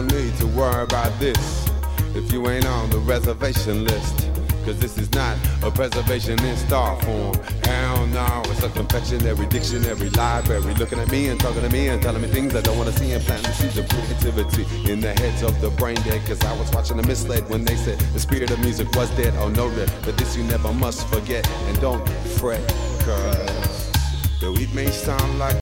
don't need to worry about this if you ain't on the reservation list. Cause this is not a preservation in star form. Hell no, it's a confectionary dictionary library. Looking at me and talking to me and telling me things I don't wanna see, and planting the seeds of creativity in the heads of the brain dead. Cause I was watching the misled when they said the spirit of music was dead. Oh no, but this you never must forget. And don't fret, cause though it may sound like